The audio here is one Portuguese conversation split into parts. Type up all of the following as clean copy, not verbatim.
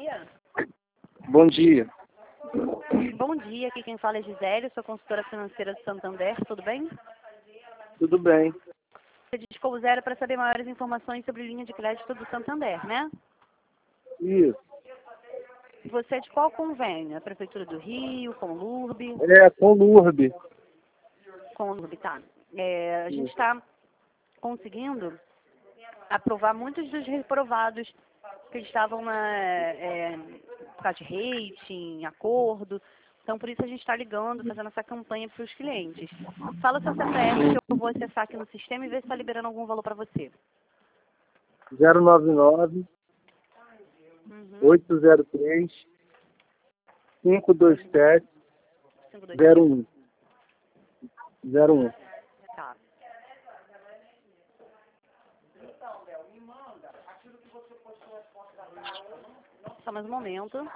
dia. Bom dia. Bom dia, aqui quem fala é Gisele, sou consultora financeira do Santander, tudo bem? Tudo bem? Você discou o zero para saber maiores informações sobre linha de crédito do Santander, né? Isso. Você é de qual convênio? A Prefeitura do Rio, com o LURB? É, com Lourdes. Com o LURB, tá. A gente está conseguindo aprovar muitos dos reprovados que estavam por causa de rating, acordo. Então, por isso a gente está ligando, fazendo essa campanha para os clientes. Fala o seu CPF que eu vou acessar aqui no sistema e ver se está liberando algum valor para você. 099 803 527 01. 01. Tá. Só mais um momento.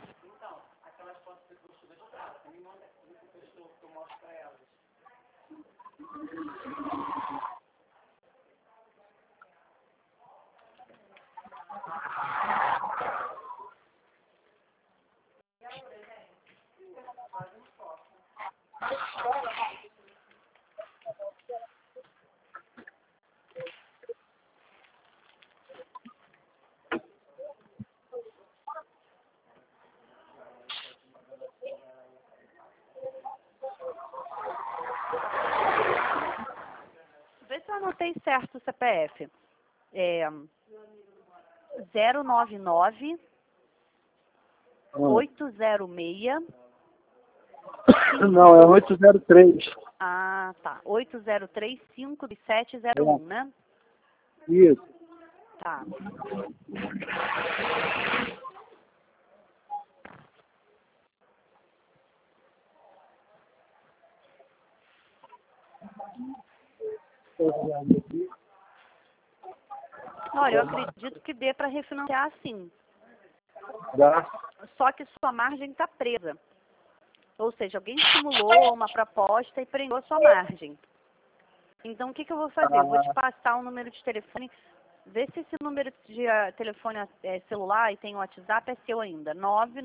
Vê se eu anotei certo o CPF. 099 806. Não, é 803. Ah, tá. 803 5701, né? Isso. Tá. Olha, eu acredito que dê para refinanciar sim. Dá. Só que sua margem está presa. Ou seja, alguém simulou uma proposta e prendeu a sua margem. Então, o que eu vou fazer? Eu vou te passar um número de telefone. Vê se esse número de telefone celular e tem o WhatsApp é seu ainda.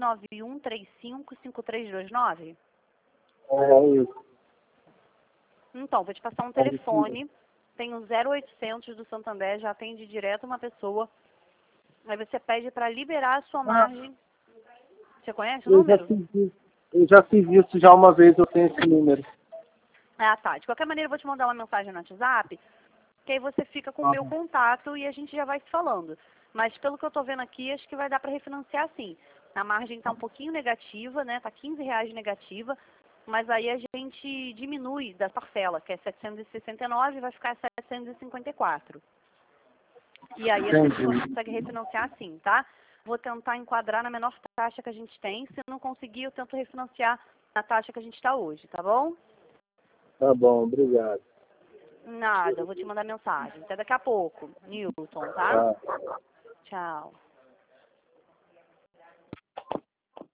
991355329. É isso. Então, vou te passar um telefone. Tem o 0800 do Santander, já atende direto uma pessoa. Aí você pede para liberar a sua margem. Você conhece o número? Eu já fiz isso já uma vez, eu tenho esse número. Ah, tá. De qualquer maneira, eu vou te mandar uma mensagem no WhatsApp, que aí você fica com o meu contato e a gente já vai se falando. Mas pelo que eu tô vendo aqui, acho que vai dar para refinanciar sim. A margem tá um pouquinho negativa, né? Tá R$ 15 negativa, mas aí a gente diminui da parcela, que é 769 e vai ficar 754. E aí a pessoa consegue refinanciar sim, tá? Vou tentar enquadrar na menor taxa que a gente tem. Se não conseguir, eu tento refinanciar na taxa que a gente está hoje, tá bom? Tá bom, obrigado. Nada, eu vou te mandar mensagem. Até daqui a pouco, Newton, tá? Tá. Tchau.